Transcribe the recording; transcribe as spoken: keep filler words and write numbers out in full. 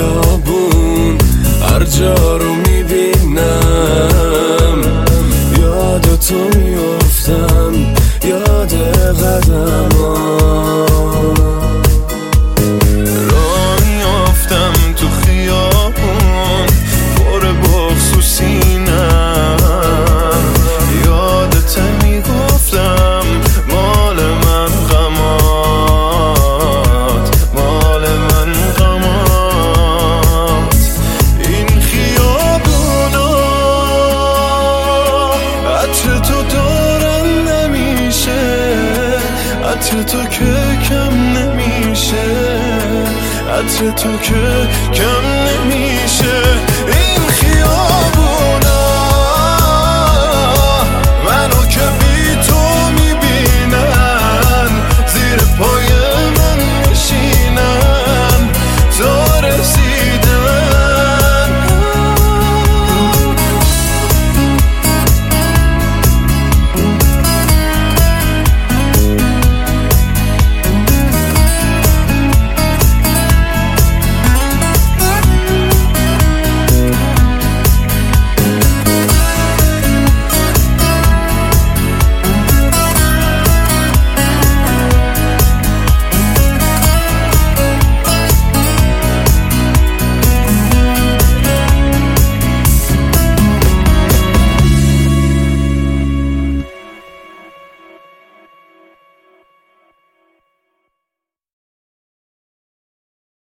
خیابون هر جا رو میبینم یاد تو میافتم، یاد قدمات راه میافتم تو خیابون پر بغض و سینم یادت میگفتم مال من غمات، مال من غمات. این خیابونا عطر تو دارن نمیشه، عطر تو که کم نمیشه، عطر تو که کم نمیشه.